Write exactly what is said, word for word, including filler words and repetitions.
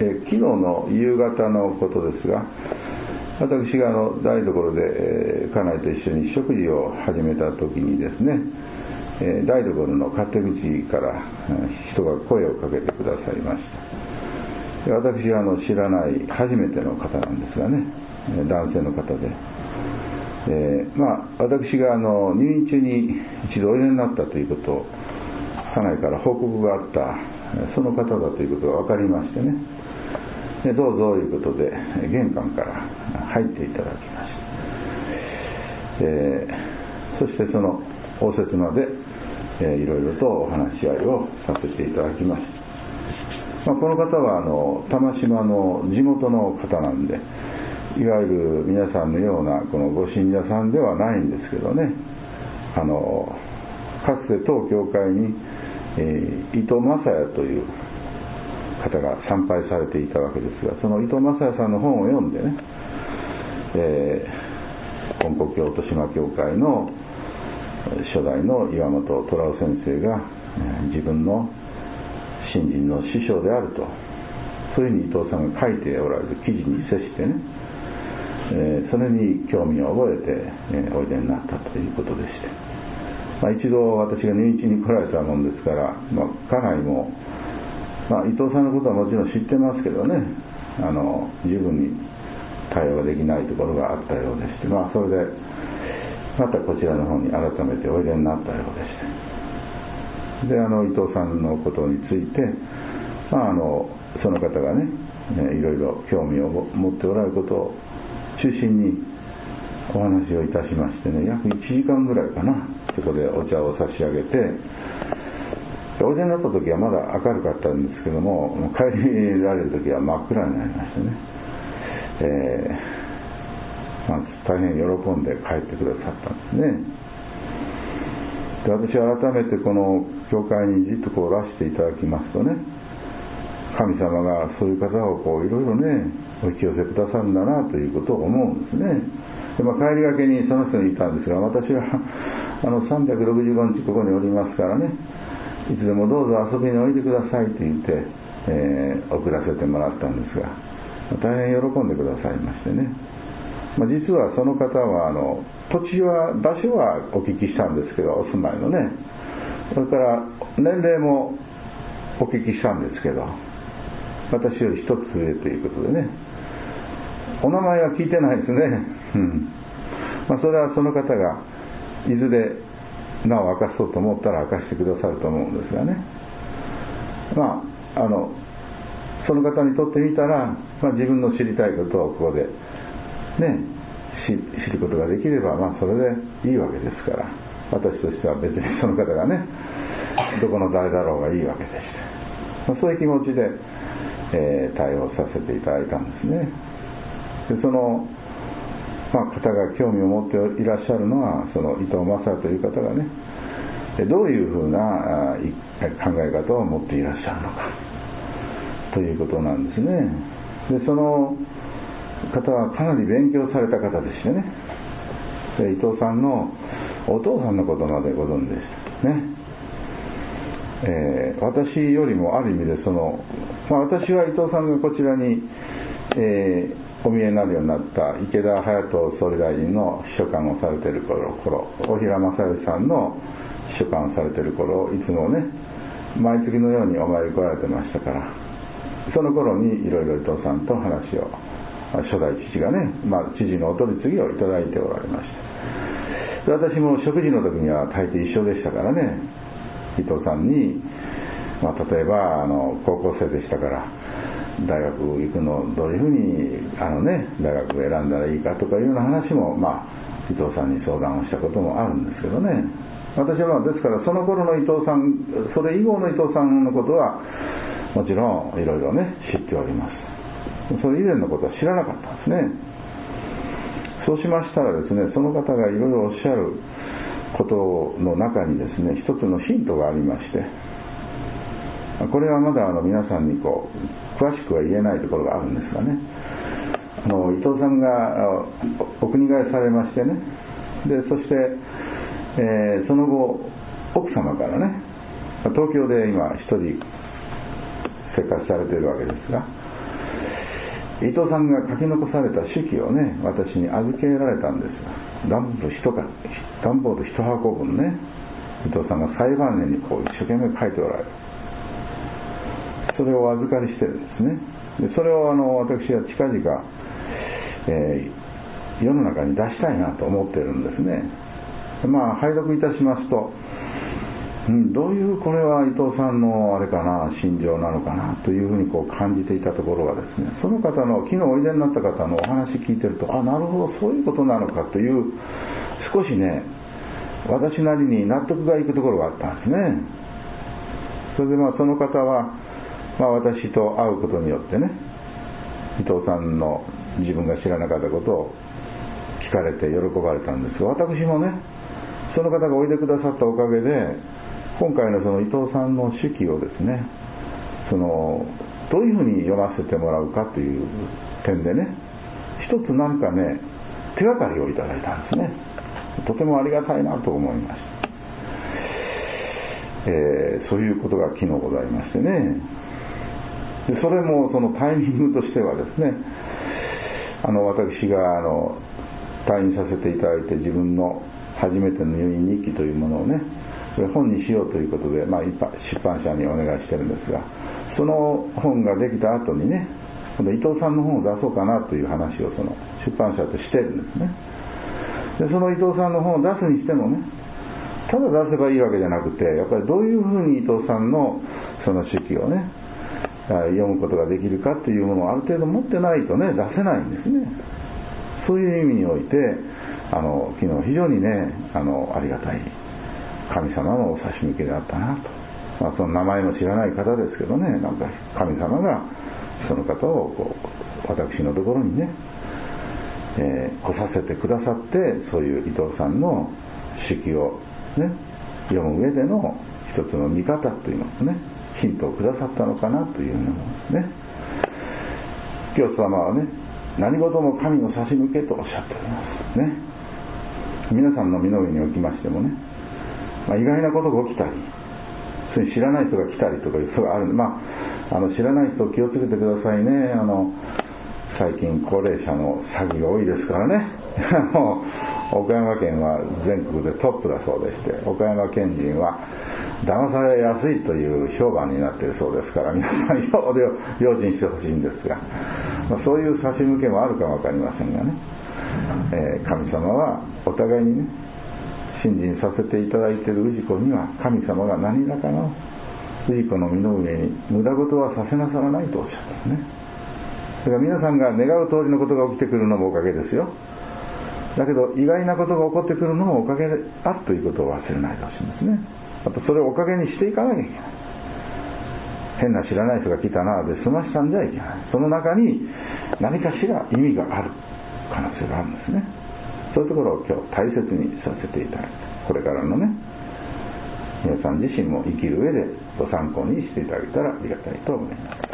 え昨日の夕方のことですが、私があの台所で、えー、家内と一緒に食事を始めた時にですね、えー、台所の勝手口から人が声をかけてくださいました。で、私はあの知らない初めての方なんですがね、男性の方で、えー、まあ私があの入院中に一度おいでになったということを家内から報告があったその方だということが分かりましてね、でどうぞということで玄関から入っていただきました。えー、そしてその応接間で、えー、いろいろとお話し合いをさせていただきました。まあ、この方はあの玉島の地元の方なんで、いわゆる皆さんのようなこのご信者さんではないんですけどね、あのかつて当教会に、えー、伊藤正也という方が参拝されていたわけですが、その伊藤正也さんの本を読んでね、えー、金光教豊島教会の初代の岩本虎夫先生が、えー、自分の信心の師匠であると、そういうふうに伊藤さんが書いておられる記事に接してね、えー、それに興味を覚えて、えー、おいでになったということでして、まあ、一度私が入院中に来られたもんですから、まあ、家内も、まあ、伊藤さんのことはもちろん知ってますけどね、あの十分に対応ができないところがあったようでして、まあ、それでまたこちらの方に改めておいでになったようでして、であの伊藤さんのことについて、まあ、あのその方がね、いろいろ興味を持っておられることを中心にお話をいたしましてね、約いちじかんぐらいかな、そこでお茶を差し上げて、おいでになった時はまだ明るかったんですけども、帰りられる時は真っ暗になりましてね、えーまあ、大変喜んで帰ってくださったんですね。で、私は改めてこの教会にじっとこうらしていただきますとね、神様がそういう方をこういろいろねお引き寄せくださるんだなということを思うんですね。で、まあ、帰りがけにその人にいたんですが、私はあのさんびゃくろくじゅうごにちここにおりますからね、いつでもどうぞ遊びにおいでくださいと言って、えー、送らせてもらったんですが、大変喜んでくださいましてね、まあ、実はその方はあの土地は場所はお聞きしたんですけど、お住まいのね、それから年齢もお聞きしたんですけど、私より一つ上ということでね、お名前は聞いてないですね、うんまあ、それはその方がいずれ名を明かそうと思ったら明かしてくださると思うんですがね、まああのその方にとってみたら、まあ、自分の知りたいことをここでね知ることができれば、まあそれでいいわけですから、私としては別にその方がねどこの誰だろうがいいわけでして、まあ、そういう気持ちで、えー、対応させていただいたんですね。でその、まあ、方が興味を持っていらっしゃるのは、その伊藤正也という方がね、どういうふうな考え方を持っていらっしゃるのかということなんですね。でその方はかなり勉強された方でしてね、で伊藤さんのお父さんのことまでご存知でしたね。えー、私よりもある意味でその、まあ、私は伊藤さんがこちらに、えー、お見えになるようになった池田隼人総理大臣の秘書官をされている頃、大平正義さんの秘書官をされている頃、いつもね毎月のようにお参り来られてましたから、その頃にいろいろ伊藤さんと話を、初代父がね、まあ、知事のお取り次ぎをいただいておられました。で私も食事の時には大抵一緒でしたからね、伊藤さんに、まあ、例えばあの高校生でしたから大学行くのをどういうふうにあの、ね、大学を選んだらいいかとかいうような話も、まあ、伊藤さんに相談をしたこともあるんですけどね、私はまあですからその頃の伊藤さん、それ以後の伊藤さんのことはもちろんいろいろね知っております。それ以前のことは知らなかったんですね。そうしましたらですね、その方がいろいろおっしゃることの中にですね、一つのヒントがありまして、これはまだあの皆さんにこう詳しくは言えないところがあるんですがね、あの伊藤さんがお国替えされましてね、でそして、えー、その後奥様からね、東京で今一人生活されているわけですが、 伊藤さんが書き残された手記をね、私に預けられたんですが、段ボール一か段ボール一箱分ね、伊藤さんが裁判年にこう一生懸命書いておられる。それをお預かりしてですね、でそれをあの私は近々、えー、世の中に出したいなと思っているんですね。まあ拝読いたしますと、うん、どういうこれは伊藤さんのあれかな、心情なのかなというふうにこう感じていたところがですね、その方の昨日おいでになった方のお話聞いてると、あ、なるほどそういうことなのかという少しね、私なりに納得がいくところがあったんですね。それでまあその方は、まあ、私と会うことによってね、伊藤さんの自分が知らなかったことを聞かれて喜ばれたんですが、私もね、その方がおいでくださったおかげで、今回のその伊藤さんの手記をですね、そのどういうふうに読ませてもらうかという点でね、一つなんかね、手がかりをいただいたんですね。とてもありがたいなと思いました、えー、そういうことが昨日ございましてね。でそれもそのタイミングとしてはですね、あの私があの退院させていただいて、自分の初めての入院日記というものをね、それ本にしようということで、まあ、出版社にお願いしてるんですが、その本ができた後にね、今度伊藤さんの本を出そうかなという話をその出版社としてるんですね。でその伊藤さんの本を出すにしてもね、ただ出せばいいわけじゃなくて、やっぱりどういうふうに伊藤さんのその手記をね、読むことができるかというものをある程度持ってないとね、出せないんですね。そういう意味において、あの昨日非常にね、あのありがたい神様のお差し向けであったなと。まあ、その名前も知らない方ですけどね、なんか神様がその方をこう私のところにね、えー、来させてくださって、そういう伊藤さんの手記をね、読む上での一つの見方といいますね、ヒントをくださったのかなというようなものですね。教祖様はね、何事も神の差し向けとおっしゃっておりますね。皆さんの身の上におきましてもね、まあ、意外なことが起きたり、それに知らない人が来たりとかいうことがあるんで、まあ、あの知らない人気をつけてくださいね。あの最近高齢者の詐欺が多いですからね。もう岡山県は全国でトップだそうでして、岡山県人は騙されやすいという評判になっているそうですから、皆さんよう用心してほしいんですが、まあ、そういう差し向けもあるかも分かりませんがね、えー、神様はお互いにね、信心させていただいている氏子には、神様が何らかの氏子の身の上に無駄事はさせなさらないとおっしゃったんですね。だから皆さんが願う通りのことが起きてくるのもおかげですよ。だけど意外なことが起こってくるのもおかげであるということを忘れないでほしいんですね。あとそれをおかげにしていかなきゃいけない。変な知らない人が来たなで済ましたんじゃいけない。その中に何かしら意味がある可能性があるんですね。そういうところを今日大切にさせていただいて、これからのね、皆さん自身も生きる上でご参考にしていただけたらありがたいと思います。